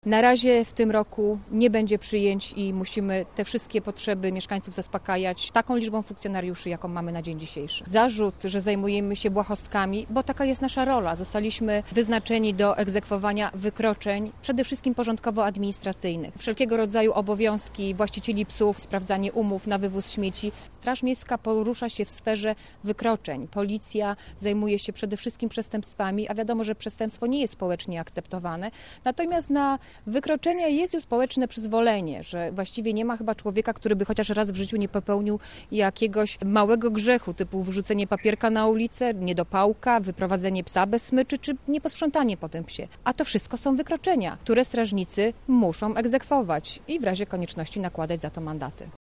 Na razie w tym roku nie będzie przyjęć i musimy te wszystkie potrzeby mieszkańców zaspokajać taką liczbą funkcjonariuszy, jaką mamy na dzień dzisiejszy. Zarzut, że zajmujemy się błahostkami, bo taka jest nasza rola. Zostaliśmy wyznaczeni do egzekwowania wykroczeń, przede wszystkim porządkowo-administracyjnych. Wszelkiego rodzaju obowiązki właścicieli psów, sprawdzanie umów na wywóz śmieci. Straż Miejska porusza się w sferze wykroczeń. Policja zajmuje się przede wszystkim przestępstwami, a wiadomo, że przestępstwo nie jest społecznie akceptowane. Natomiast na wykroczenia jest już społeczne przyzwolenie, że właściwie nie ma chyba człowieka, który by chociaż raz w życiu nie popełnił jakiegoś małego grzechu, typu wyrzucenie papierka na ulicę, niedopałka, wyprowadzenie psa bez smyczy, czy nieposprzątanie po tym psie. A to wszystko są wykroczenia, które strażnicy muszą egzekwować i w razie konieczności nakładać za to mandaty.